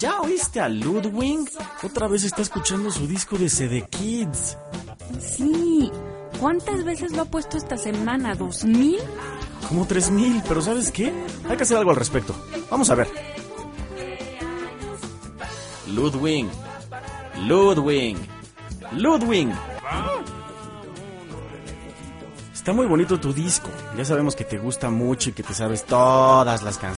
¿Ya oíste a Ludwig? Otra vez está escuchando su disco de CD Kids. Sí. ¿Cuántas veces lo ha puesto esta semana? ¿2000? Como 3000, pero ¿sabes qué? Hay que hacer algo al respecto. Vamos a ver. Ludwig. Está muy bonito tu disco. Ya sabemos que te gusta mucho y que te sabes todas las canciones.